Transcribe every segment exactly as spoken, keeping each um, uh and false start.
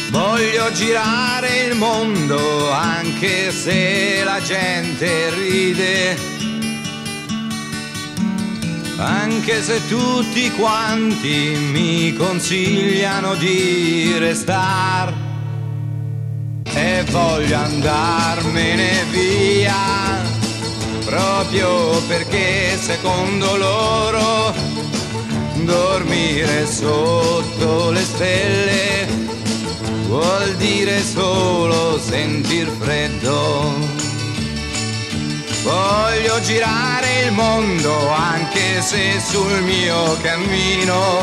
Voglio girare il mondo anche se la gente ride, anche se tutti quanti mi consigliano di restar, e voglio andarmene via proprio perché secondo loro dormire sotto le stelle vuol dire solo sentir freddo. Voglio girare il mondo anche se sul mio cammino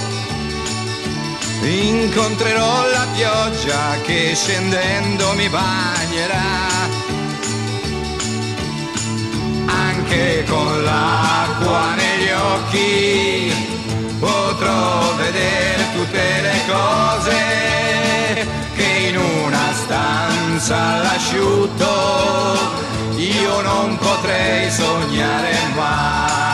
incontrerò la pioggia che scendendo mi bagnerà. Anche con l'acqua negli occhi potrò vedere tutte le cose che in una stanza all'asciutto io non potrei sognare mai.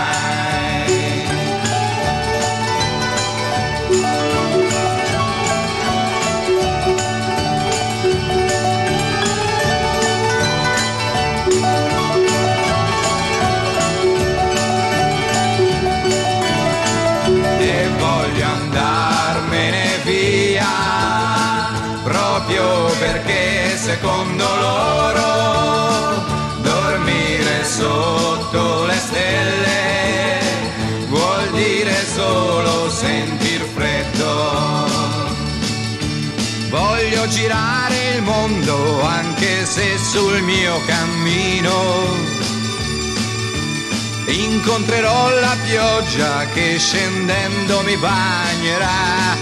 E voglio andarmene via proprio perché secondo loro dormire sotto le stelle vuol dire solo sentir freddo. Voglio girare il mondo anche se sul mio cammino incontrerò la pioggia che scendendo mi bagnerà.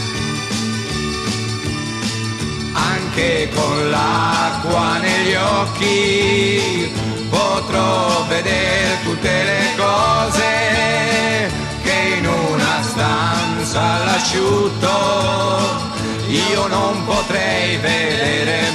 Anche con l'acqua negli occhi potrò vedere tutte le cose che in una stanza all'asciutto io non potrei vedere